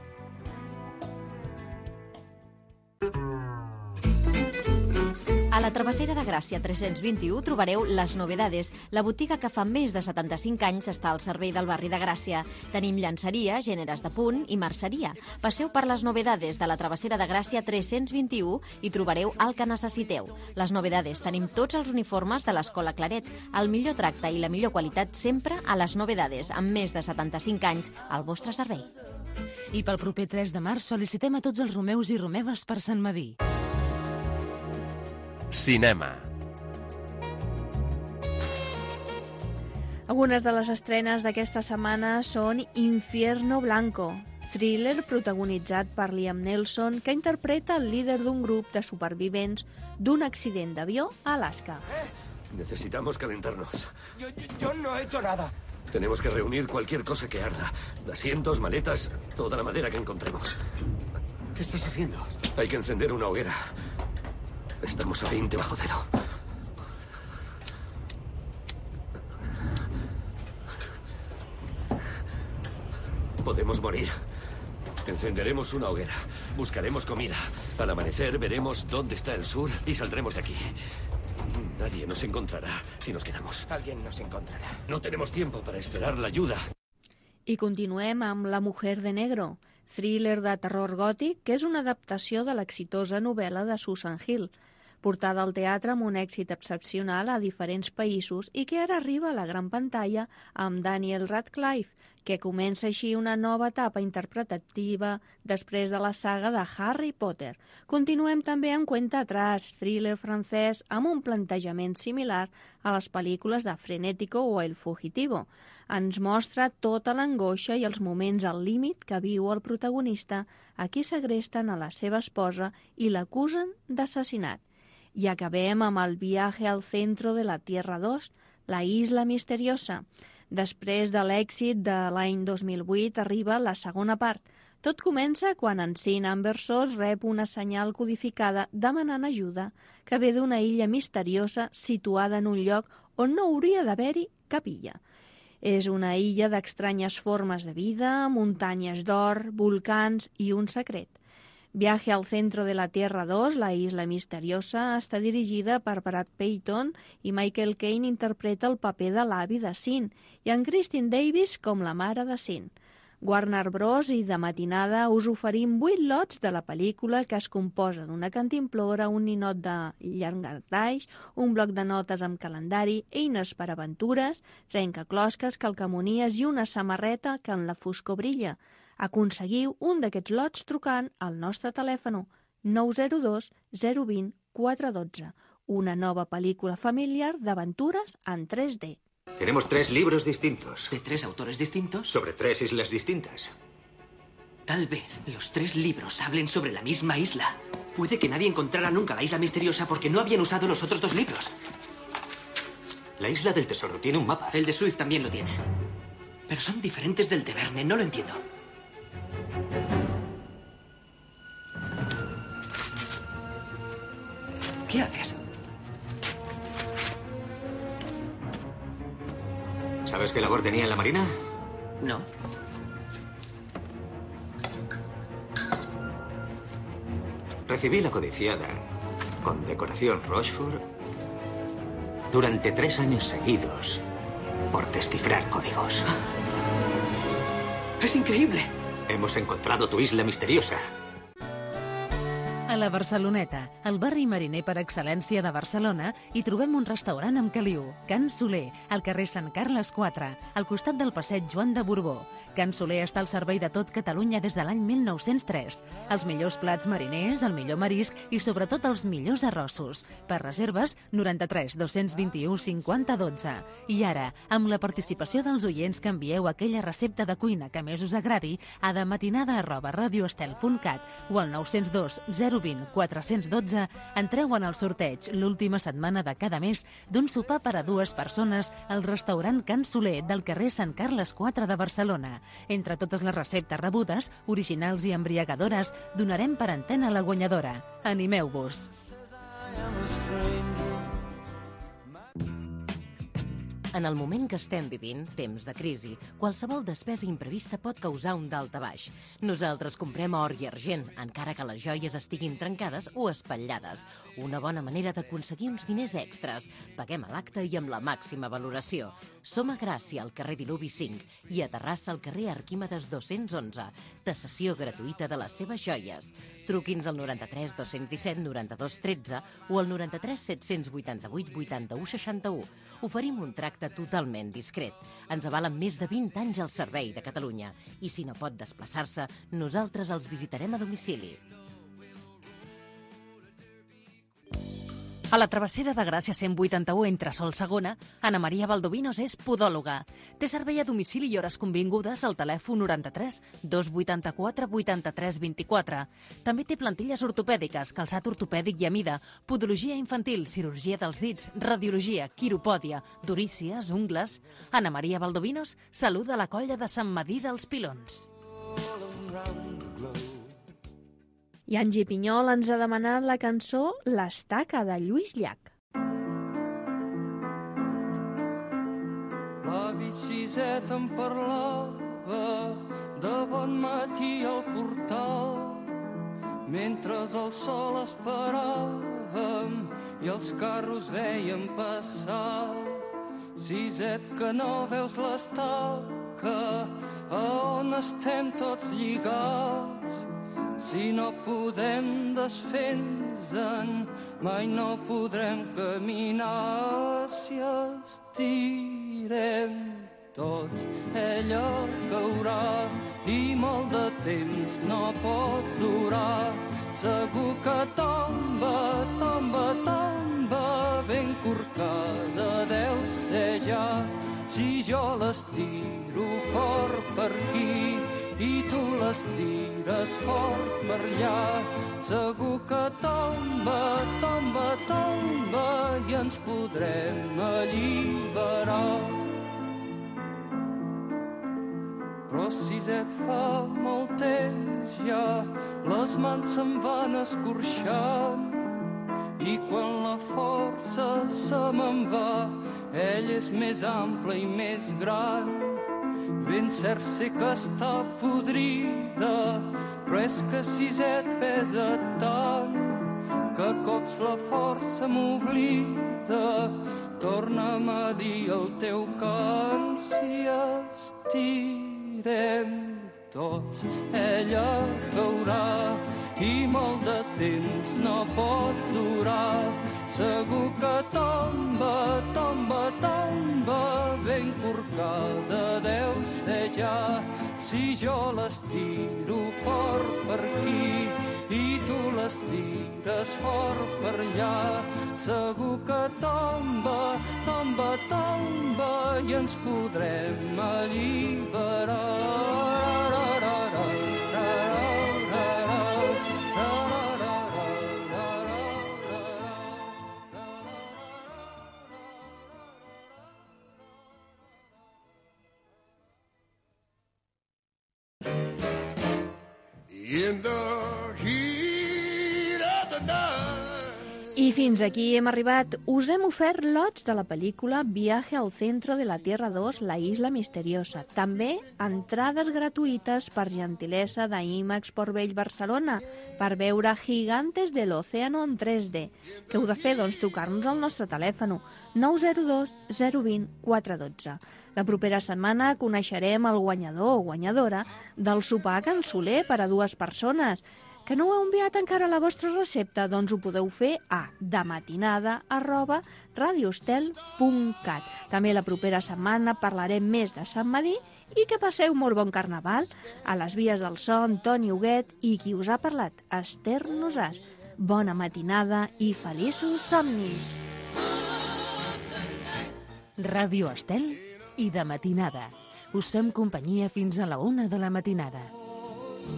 A la Travessera de Gràcia tres-cents vint-i-u trobareu Les Novedades, la botiga que fa més de setanta-cinc anys està al servei del barri de Gràcia. Tenim llançeria, gèneres de punt i merceria. Passeu per Les Novedades de la Travessera de Gràcia tres-cents vint-i-u i trobareu el que necessiteu. Les Novedades, tenim tots els uniformes de l'Escola Claret, el millor tracte i la millor qualitat sempre a Les Novedades, amb més de setanta-cinc anys al vostre servei. I pel proper tres de març sol·licitem a tots els romeus i romeves per Sant Medir. Cinema. Algunes de les estrenes d'aquesta setmana són Infierno Blanco, thriller protagonitzat per Liam Neeson, que interpreta el líder d'un grup de supervivents d'un accident d'avió a Alaska. Necesitamos calentarnos. Yo, yo, yo no he hecho nada. Tenemos que reunir cualquier cosa que arda. Asientos, maletas, toda la madera que encontremos. ¿Qué estás haciendo? Hay que encender una hoguera. Estamos a veinte bajo cero. Podemos morir. Encenderemos una hoguera. Buscaremos comida. Al amanecer veremos dónde está el sur y saldremos de aquí. Nadie nos encontrará si nos quedamos. Alguien nos encontrará. No tenemos tiempo para esperar la ayuda. I continuem amb La mujer de negro, thriller de terror gòtic que és una adaptació de l'exitosa novel·la de Susan Hill, portada al teatre amb un èxit excepcional a diferents països i que ara arriba a la gran pantalla amb Daniel Radcliffe, que comença així una nova etapa interpretativa després de la saga de Harry Potter. Continuem també amb Cuenta Atrás, thriller francès amb un plantejament similar a les pel·lícules de Frenético o El Fugitivo. Ens mostra tota l'angoixa i els moments al límit que viu el protagonista a qui segresten a la seva esposa i l'acusen d'assassinat. I acabem amb el Viaje al centro de la Tierra dos, la isla misteriosa. Després de l'èxit de l'any dos mil vuit arriba la segona part. Tot comença quan en Sin Ambersos rep una senyal codificada demanant ajuda que ve d'una illa misteriosa situada en un lloc on no hauria d'haver-hi cap illa. És una illa d'estranyes formes de vida, muntanyes d'or, volcans i un secret. Viaje al centro de la Tierra dos, la isla misteriosa, està dirigida per Brad Peyton i Michael Caine interpreta el paper de l'avi de Sin i en Christine Davis com la mare de Sin. Warner Bros. I de matinada us oferim vuit lots de la pel·lícula que es composa d'una cantimplora, un ninot de llangardaix, un bloc de notes amb calendari, eines per aventures, trencaclosques, calcamonies i una samarreta que en la foscor brilla. Aconseguiu un d'aquests lots trucant al nostre telèfon nou zero dos zero dos zero quatre un dos. Una nova pel·lícula familiar d'aventures en tres D. Tenemos tres libros distintos. ¿De tres autores distintos? Sobre tres islas distintas. Tal vez los tres libros hablen sobre la misma isla. Puede que nadie encontrara nunca la isla misteriosa porque no habían usado los otros dos libros. La isla del tesoro tiene un mapa. El de Swift también lo tiene. Pero son diferentes del de Verne, no lo entiendo. ¿Qué haces? ¿Sabes qué labor tenía en la Marina? No. Recibí la codiciada condecoración Rochefort durante tres años seguidos por descifrar códigos. ¡Es increíble! Hemos encontrado tu isla misteriosa. A la Barceloneta, el barri mariner per excel·lència de Barcelona, hi trobem un restaurant amb caliu, Can Soler, al carrer Sant Carles quatre, al costat del passeig Joan de Borbó. Can Soler està al servei de tot Catalunya des de l'any mil nou-cents tres. Els millors plats mariners, el millor marisc i sobretot els millors arrossos. Per reserves, noranta-tres dos-cents vint-i-u cinquanta dotze. I ara, amb la participació dels oients que envieu aquella recepta de cuina que més us agradi a dematinada arroba radioestel punt cat o al nou zero dos zero dos zero quatre un dos, entreu en el sorteig l'última setmana de cada mes d'un sopar per a dues persones al restaurant Can Soler del carrer Sant Carles quatre de Barcelona. Entre totes les receptes rebudes, originals i embriagadores, donarem per antena la guanyadora. Animeu-vos! En el moment que estem vivint, temps de crisi, qualsevol despesa imprevista pot causar un daltabaix. Nosaltres comprem or i argent, encara que les joies estiguin trencades o espatllades. Una bona manera d'aconseguir uns diners extras. Paguem a l'acte i amb la màxima valoració. Som a Gràcia, al carrer Diluvi cinc, i a Terrassa, al carrer Arquímedes dos-cents onze. Tasació gratuïta de les seves joies. Truqui'ns al noranta-tres dos-cents disset noranta-dos tretze o al noranta-tres set-cents vuitanta-vuit vuitanta-u seixanta-u. Oferim un tracte totalment discret. Ens avalen més de vint anys al servei de Catalunya. I si no pot desplaçar-se, nosaltres els visitarem a domicili. A la travessera de Gràcia cent vuitanta-u entre Sol Segona, Ana Maria Valdovinos és podòloga. Té servei a domicili i hores convingudes al telèfon noranta-tres dos vuitanta-quatre vuitanta-tres vint-i-quatre. També té plantilles ortopèdiques, calçat ortopèdic i a mida, podologia infantil, cirurgia dels dits, radiologia, quiropòdia, durícies, ungles... Ana Maria Valdovinos saluda la colla de Sant Medir dels Pilons. I Angie Pinyol ens ha demanat la cançó L'Estaca de Lluís Llach. L'avi Siset em parlava de bon matí al portal, mentre el sol esperàvem i els carros veiem passar. Siset, que no veus l'estaca, a on estem tots lligats? Si no podem desfer-nos-en, mai no podrem caminar. Si estirem tots, ella caurà i molt de temps no pot durar. Segur que tomba, tomba, tomba, ben corcada deu ser ja. Si jo l'estiro fort per aquí i tu les tires fort per allà, segur que tomba, tomba, tomba i ens podrem alliberar. Però Siset, fa molt temps ja les mans se'n van escorxant i quan la força se me'n va, ell és més ample i més gran. Ben cert sé que està podrida, però és que Siset pesa tant que a cops la força m'oblida. Torna'm a dir el teu cant. Si estirem tots, ella caurà i molt de temps no pot durar. Segur que tomba, tomba, tomba, ben corcada deu ser ja. Si jo l'estiro fort per aquí i tu les tires fort per allà, segur que tomba, tomba, tomba i ens podrem alliberar. I fins aquí hem arribat. Us hem ofert lots de la pel·lícula Viaje al centro de la Tierra dos, la isla misteriosa. També entrades gratuïtes per gentilesa d'IMAX Portvell Barcelona per veure Gigantes del Océano en tres D. Què heu de fer? Doncs trucar-nos al nostre telèfon nou zero dos zero dos zero quatre un dos. La propera setmana coneixerem el guanyador o guanyadora del sopar a Can Soler per a dues persones. Que no heu enviat encara la vostra recepta? Doncs ho podeu fer a dematinada arroba radiostel punt cat. També la propera setmana parlarem més de Sant Medir i que passeu molt bon carnaval. A les vies del so, Antoni Huguet, i qui us ha parlat, Esther Nosàs. Bona matinada i feliços somnis. Ràdio Estel i de matinada. Us fem companyia fins a la una de la matinada.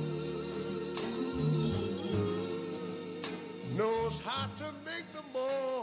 Knows how to make the boy